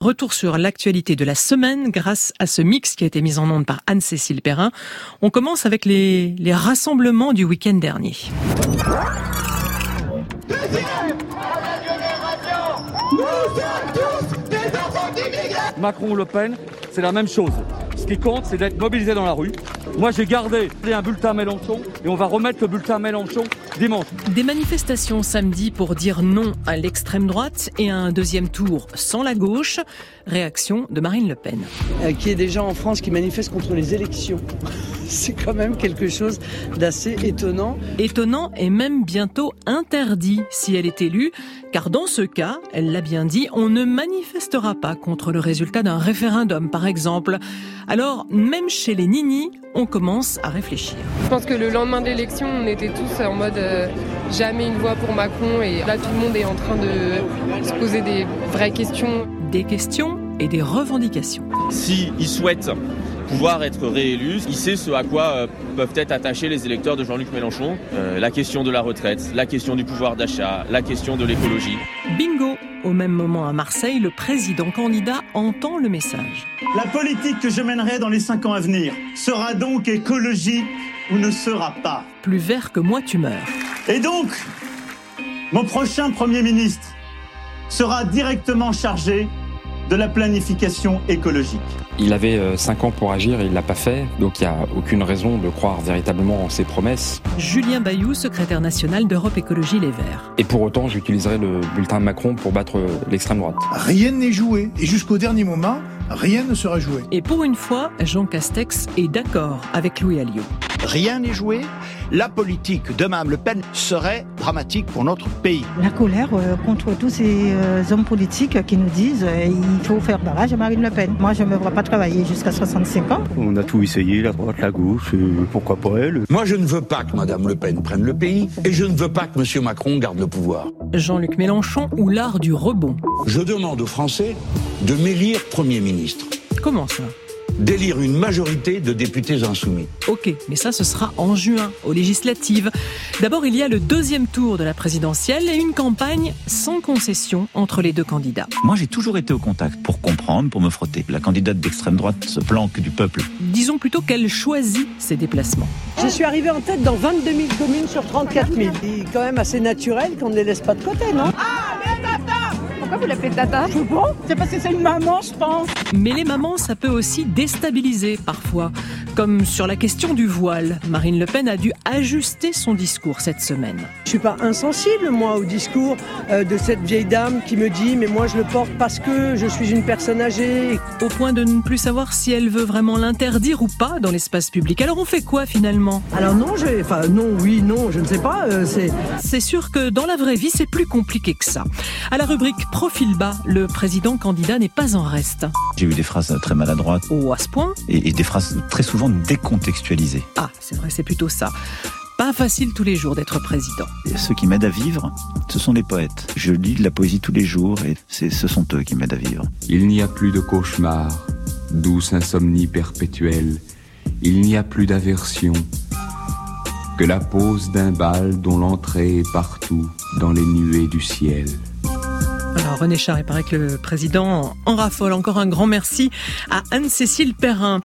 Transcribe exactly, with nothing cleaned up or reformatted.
Retour sur l'actualité de la semaine grâce à ce mix qui a été mis en onde par Anne-Cécile Perrin. On commence avec les, les rassemblements du week-end dernier. Macron-Le Pen, c'est la même chose. Ce qui compte, c'est d'être mobilisé dans la rue. Moi, j'ai gardé un bulletin Mélenchon et on va remettre le bulletin Mélenchon dimanche. Des manifestations samedi pour dire non à l'extrême droite et un deuxième tour sans la gauche. Réaction de Marine Le Pen. Euh, qu'il y ait des gens en France qui manifestent contre les élections. C'est quand même quelque chose d'assez étonnant. Étonnant et même bientôt interdit si elle est élue, car dans ce cas, elle l'a bien dit, on ne manifestera pas contre le résultat d'un référendum, par exemple. Alors, même chez les ninis, on commence à réfléchir. Je pense que le lendemain de l'élection, on était tous en mode euh, jamais une voix pour Macron, et là tout le monde est en train de se poser des vraies questions. Des questions et des revendications. S'il souhaite pouvoir être réélu, il sait ce à quoi euh, peuvent être attachés les électeurs de Jean-Luc Mélenchon. Euh, la question de la retraite, la question du pouvoir d'achat, la question de l'écologie. Bingo! Au même moment à Marseille, le président candidat entend le message. La politique que je mènerai dans les cinq ans à venir sera donc écologique ou ne sera pas. Plus vert que moi tu meurs. Et donc, mon prochain Premier ministre sera directement chargé de la planification écologique. Il avait euh, cinq ans pour agir et il ne l'a pas fait, donc il n'y a aucune raison de croire véritablement en ses promesses. Julien Bayou, secrétaire national d'Europe Écologie Les Verts. Et pour autant, j'utiliserai le bulletin Macron pour battre euh, l'extrême droite. Rien n'est joué, et jusqu'au dernier moment, rien ne sera joué. Et pour une fois, Jean Castex est d'accord avec Louis Alliot. Rien n'est joué. La politique de Mme Le Pen serait dramatique pour notre pays. La colère euh, contre tous ces euh, hommes politiques qui nous disent euh, il faut faire barrage à Marine Le Pen. Moi, je ne me vois pas travailler jusqu'à soixante-cinq ans. On a tout essayé, la droite, la gauche, euh, pourquoi pas elle. Moi, je ne veux pas que Mme Le Pen prenne le pays et je ne veux pas que M. Macron garde le pouvoir. Jean-Luc Mélenchon ou l'art du rebond. Je demande aux Français de m'élire Premier ministre. Comment ça ? D'élire une majorité de députés insoumis. Ok, mais ça ce sera en juin, aux législatives. D'abord, il y a le deuxième tour de la présidentielle et une campagne sans concession entre les deux candidats. Moi, j'ai toujours été au contact pour comprendre, pour me frotter. La candidate d'extrême droite se planque du peuple. Disons plutôt qu'elle choisit ses déplacements. Je suis arrivé en tête dans vingt-deux mille communes sur trente-quatre mille. C'est quand même assez naturel qu'on ne les laisse pas de côté, non ? Ah, mais tata ! Pourquoi vous l'appelez tata ? Je sais pas, c'est parce que c'est une maman, je pense. Mais les mamans, ça peut aussi déstabiliser parfois. Comme sur la question du voile. Marine Le Pen a dû ajuster son discours cette semaine. Je suis pas insensible, moi, au discours euh, de cette vieille dame qui me dit « mais moi je le porte parce que je suis une personne âgée ». Au point de ne plus savoir si elle veut vraiment l'interdire ou pas dans l'espace public. Alors on fait quoi finalement ? Alors non, je, enfin non, oui, non, je ne sais pas. Euh, c'est... c'est sûr que dans la vraie vie, c'est plus compliqué que ça. À la rubrique Profil bas, le président candidat n'est pas en reste. J'ai eu des phrases très maladroites. Oh, à ce point ? Et, et des phrases très souvent décontextualisées. Ah, c'est vrai, c'est plutôt ça. Pas facile tous les jours d'être président. Et ceux qui m'aident à vivre, ce sont les poètes. Je lis de la poésie tous les jours et c'est, ce sont eux qui m'aident à vivre. Il n'y a plus de cauchemar, douce insomnie perpétuelle. Il n'y a plus d'aversion que la pose d'un bal dont l'entrée est partout dans les nuées du ciel. Alors René Char, il paraît que le président en raffole. Encore un grand merci à Anne-Cécile Perrin.